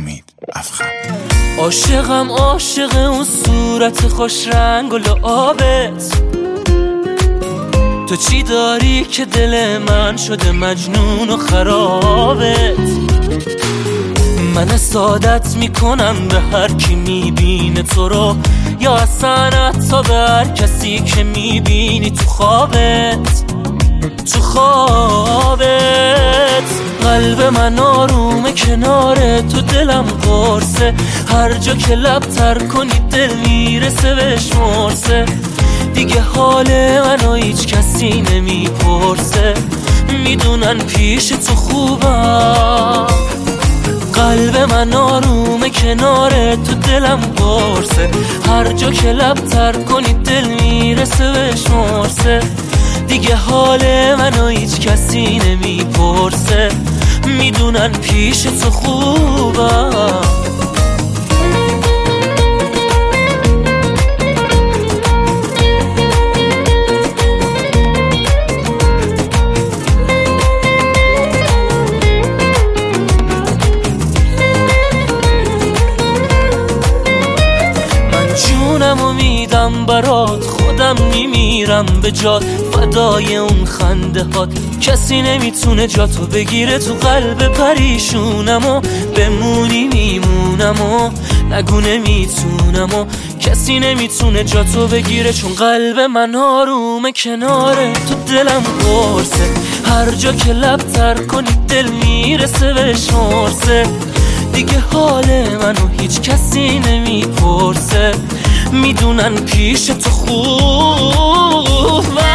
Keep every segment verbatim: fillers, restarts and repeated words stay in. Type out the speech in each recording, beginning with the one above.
امید افخم. عاشقم عاشق اون صورت خوش رنگ و لعابت، تو چی داری که دل من شده مجنون و خرابت. من سعادت میکنم به هر کی میبینه تو رو، یا اصلا حتی به هر کسی که میبینی تو خوابت. تو خوابت قلب من آرومه کناره تو، دلم قرصه هر جا که لب تر کنی دل میرسه بهش مرسه. دیگه حال منو هیچ کسی نمیپرسه، میدونن پیش تو خوبم. قلب من آرومه کناره تو، دلم قرصه هر جا که لب تر کنی دل میرسه بهش مرسه. دیگه حال منو هیچ کسی نمیپرسه، میدونن پیش تو خوبم. جونمو میدم برات، خودم میمیرم به جات، فدای اون خنده هات. کسی نمیتونه جاتو بگیره تو قلب پریشونم و بمونی میمونم و نگو نمیتونم و کسی نمیتونه جاتو بگیره، چون قلب من آرومه کناره تو، دلم قرصه هر جا که لب تر کنی دل میرسه بهش مرسه. دیگه حال منو هیچ کسی نمیپرسه، میدونن پیش تو خوبه.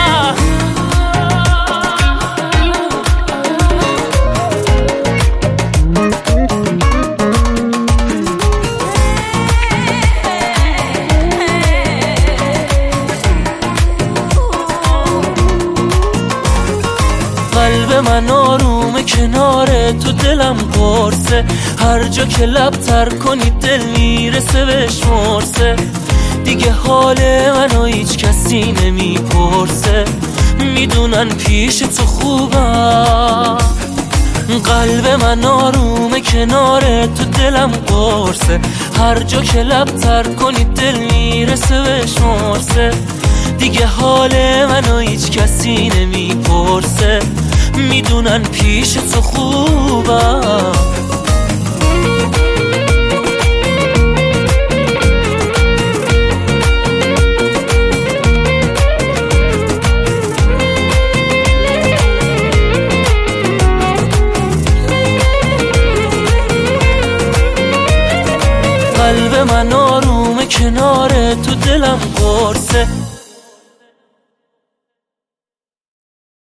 قلب من آرومه کناره تو، دلم قرصه هر جا که لب تر کنی دل میرسه بهش مرسه. دیگه حال منو هیچ کسی نمیپرسه، میدونن پیش تو خوبم. قلب من آرومه کناره تو، دلم قرصه هر جا که لب تر کنی دل میرسه بهش مرسه. دیگه حال منو هیچ کسی نمیپرسه، میدونن پیش تو خوبم. قلب من آرومه کناره تو، دلم قرصه